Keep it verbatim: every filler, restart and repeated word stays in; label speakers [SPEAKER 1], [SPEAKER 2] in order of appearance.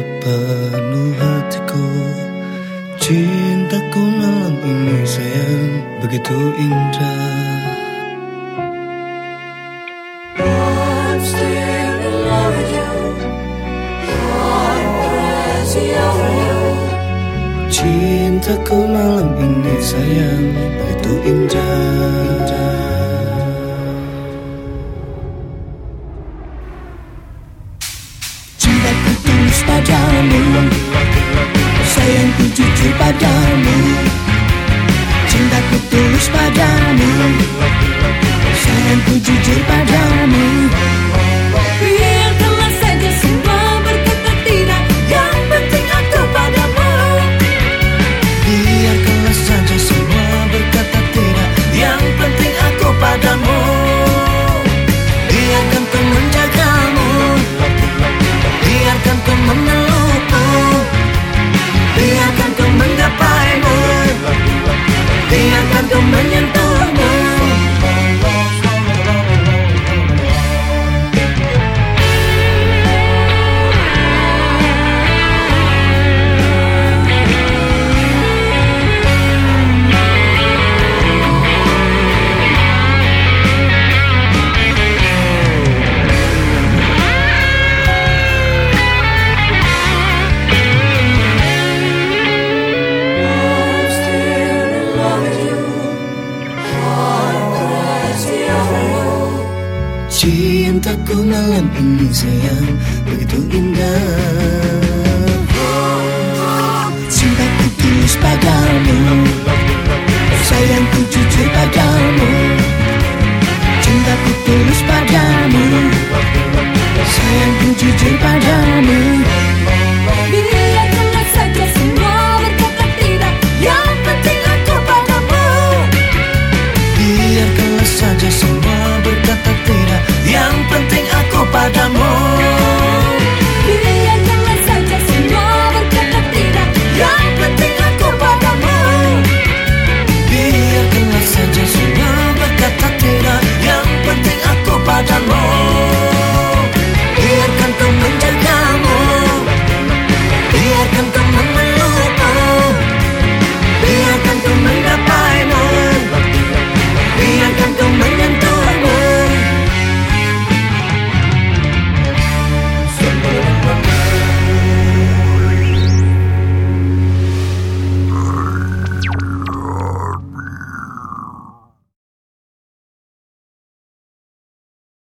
[SPEAKER 1] sepenuh hatiku. Cintaku malam ini sayang begitu indah.
[SPEAKER 2] I'm still in love with you. I'm crazy over you.
[SPEAKER 1] Cintaku malam ini sayang begitu indah.
[SPEAKER 2] Cintaku tulus padamu, sayangku jujur padamu. Cintaku tulus padamu, sayangku jujur padamu. Biarkanlah saja semua berkata tidak, yang penting aku padamu.
[SPEAKER 1] Biarkanlah saja semua berkata tidak, yang penting aku padamu. Biarkan ku menjagamu, biarkan ku memelukmu, biarkan ku menggapaimu, biarkan ku menyentuhmu. Cintaku malam ini sayang